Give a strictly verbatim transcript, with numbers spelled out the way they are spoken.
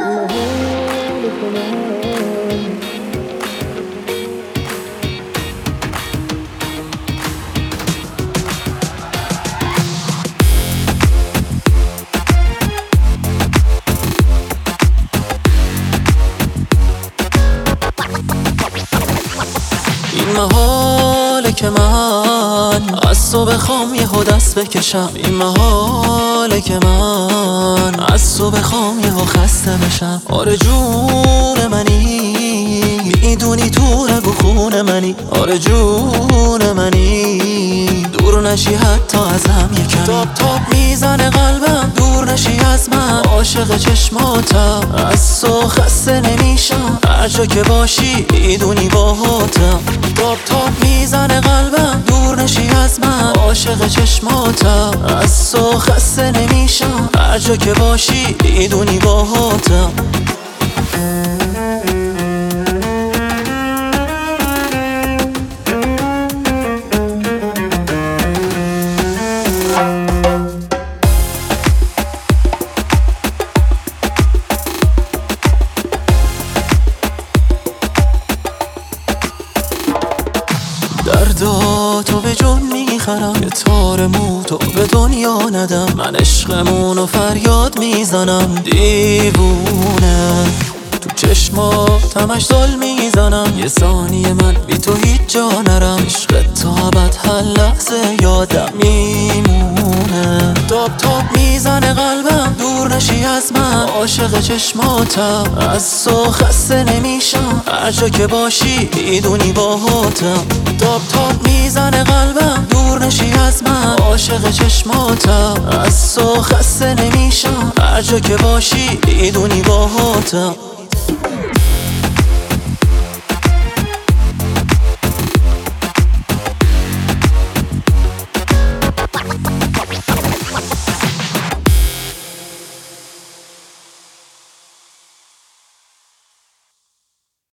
این محاله که من از تو بخوام یهو دست بکشم، این محاله که من از تو بخوام یهو خسته بشم. آره جون منی، میدونی تو رگ و خون منی. آره جون منی، دور نشی حتی ازم یکمی. تاپ تاپ میزنه قلبم، دور نشی از من. عاشق چشماتم، از تو خسته نمیشم. هر جا که باشی میدونی باهاتم. تاپ تاپ میزنه قلبم، دور نشی از من. عاشق چشماتم، از تو خسته نمیشم. هر جا که باشی میدونی باهاتم. درداتو به جون میخرم، یه تار موتو به دنیا ندم. من عشقمونو فریاد میزنم، دیوونه تو چشمات همش دل میزنم. یه ثانیه من بی تو هیچ جا نرم. عشق تا ابد هر لحظه یادم میمونه. تاپ تاپ میزنه قلبم، دور نشی از من. عاشق چشماتم، از تو خسته نمیشم. هر جا که باشی میدونی باهاتم. تاپ تاپ میزنه قلبم، دور نشی از من. عاشق چشماتم، از تو خسته نمیشم. هر جا که باشی میدونی باهاتم.